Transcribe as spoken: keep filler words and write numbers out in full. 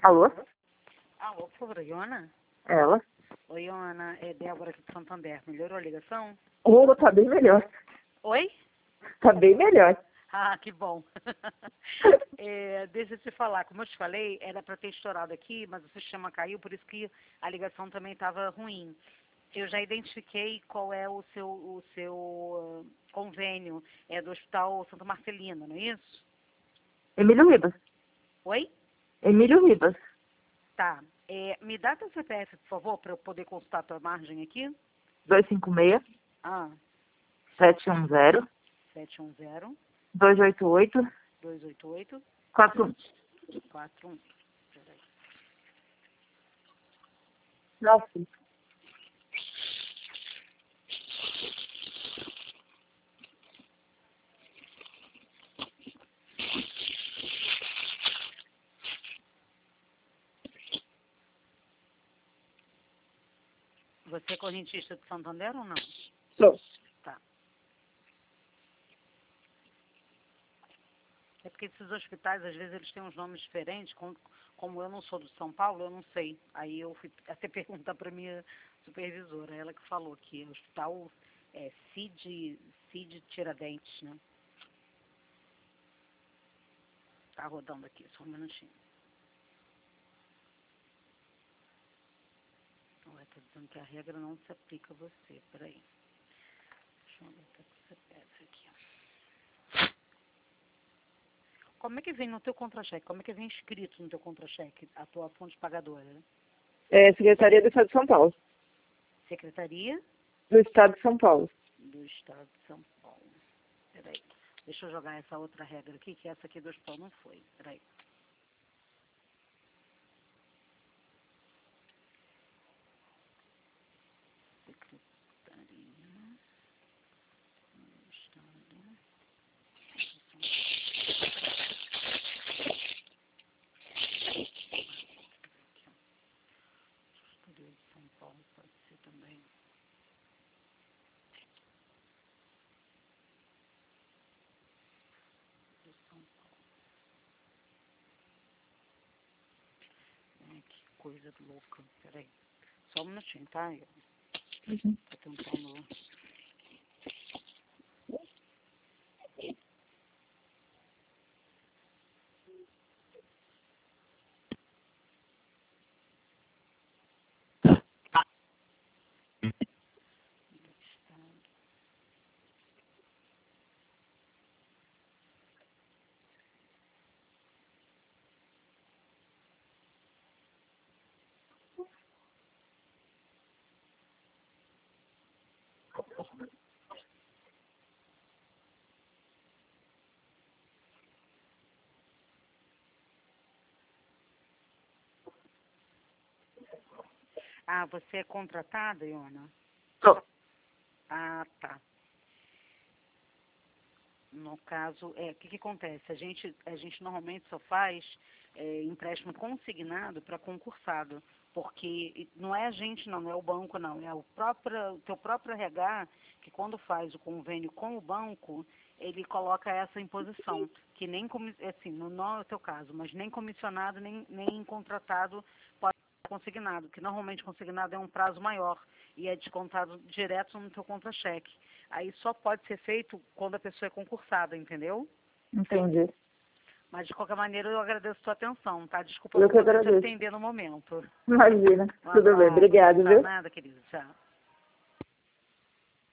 Alô? Alô, por favor, Iona? Ela? Oi, Iona, é Débora aqui de Santander. Melhorou a ligação? Oh, tá bem melhor. Oi? Tá bem melhor. Ah, que bom. é, deixa eu te falar, como eu te falei, era para ter estourado aqui, mas o sistema caiu, por isso que a ligação também estava ruim. Eu já identifiquei qual é o seu, o seu uh, convênio, é do Hospital Santa Marcelina, não é isso? Emílio Ribas. Oi? Emílio Ribas. Tá. É, me dá teu C P F, por favor, para eu poder consultar a tua margem aqui. dois cinco seis, Ah, sete um zero, sete um zero, dois oito oito, dois oito oito, quatro um. quatro um. Peraí. Nossa. Você é correntista de Santander ou não? Sou. Tá. É porque esses hospitais, às vezes, eles têm uns nomes diferentes. Como, como eu não sou do São Paulo, eu não sei. Aí eu fui até perguntar para minha supervisora, ela que falou que o hospital é Cid, Cid Tiradentes, né? Tá rodando aqui, só um minutinho. Ué, tá dizendo que a regra não se aplica a você. Peraí. Deixa eu ver o que você pede aqui. Como é que vem no teu contra-cheque? Como é que vem escrito no teu contra-cheque a tua fonte pagadora? É, Secretaria do Estado de São Paulo. Secretaria Do Estado de São Paulo. do Estado de São Paulo. Peraí. Deixa eu jogar essa outra regra aqui, que essa aqui do hospital não foi. Peraí. Secretaria do Estado de São Secretaria de São Paulo pode ser também. De São Paulo. Ai, que coisa louca. Peraí. Só um minutinho, tá? Eu Uhum. tô tentando. Estado. Ah, você é contratada, Iona? Sou. Ah, tá. No caso, é, o que, que acontece? A gente, a gente normalmente só faz é, empréstimo consignado para concursado, porque não é a gente não, não é o banco não, é o próprio, o teu próprio R H que quando faz o convênio com o banco, ele coloca essa imposição, que nem, comi- assim, no, não é o teu caso, mas nem comissionado, nem, nem contratado pode ser consignado, que normalmente consignado é um prazo maior e é descontado direto no teu contra-cheque. Aí só pode ser feito quando a pessoa é concursada, entendeu? Entendi. Mas de qualquer maneira eu agradeço a sua atenção, tá? Desculpa Eu não que poder te agradeço. atender no momento. Imagina. Um Tudo bem. abraço. Obrigado, Tchau, viu? nada, querida. Tchau.